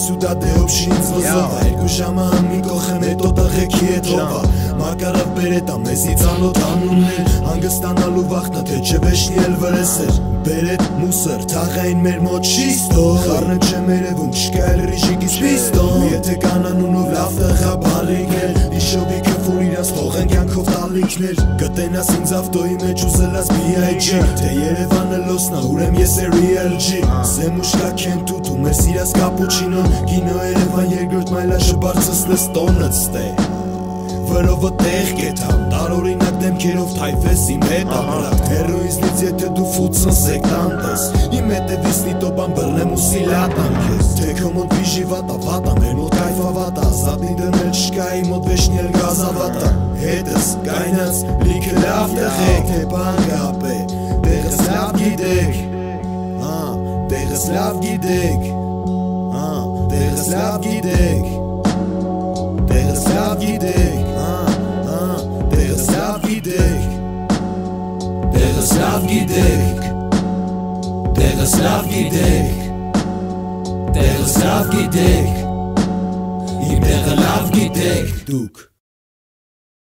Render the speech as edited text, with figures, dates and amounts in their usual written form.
սյուդա դեոբշի ինձ վզովա Երկու ժամը ամին կողեմ հետո տղեքի հետ հովա Մակարավ բերետա մեզի ծանոտ անուններ Հանգստանալու վախնա թե չէ վեշնի էլ վրեսեր Բերետ մուսր թաղային մեր մոտ շիստո Խառնեմ չեմ երևում չկա էլ ռիժիկից պիստոն Եթե կանանունով լավ տղա բարիք էր Իշովի կվոր իրանց թողեն կյանքով տալիքներ Կտենաս ինձ ավտոյի մեջ ուզելաս B.I.G Թե Երևանը լոսնա ուրեմ ես է real G Զեմուշկա քեն տուտ ու մեր սիրած կապուչինո Կինո Երևան երկրորդ մայլաշը բարձսնես տոնըց ստե Վրովը տեղ կետամ Տարօրինակ դեմքերով թայվես իմ հետ ամրակ Հերոիզնից եթե դու ֆուտսն սեկտանտ ես Իմ հետևից նիտոբան բռնեմ ու սիլատամ քեզ Թե քո մոտ վիժի վատա վատա մեր մոտ կայֆա վատա Զատին դնել չկա իմ մոտ վեշնի էլ գազավատա Հետս կայնած լիքը լավ տղեք Թե բան կապե Տեղս լավ գիտեք Տեղս լավ գիտեք Տեղս լավ գիտեք Տեղս լավ գիտեք Տեղս լավ գիտեք Տեղս լավ գիտեք Տեղս լավ գիտեք Տեղս լավ գիտեք Իմ տեղը լավ գիտեք Դուք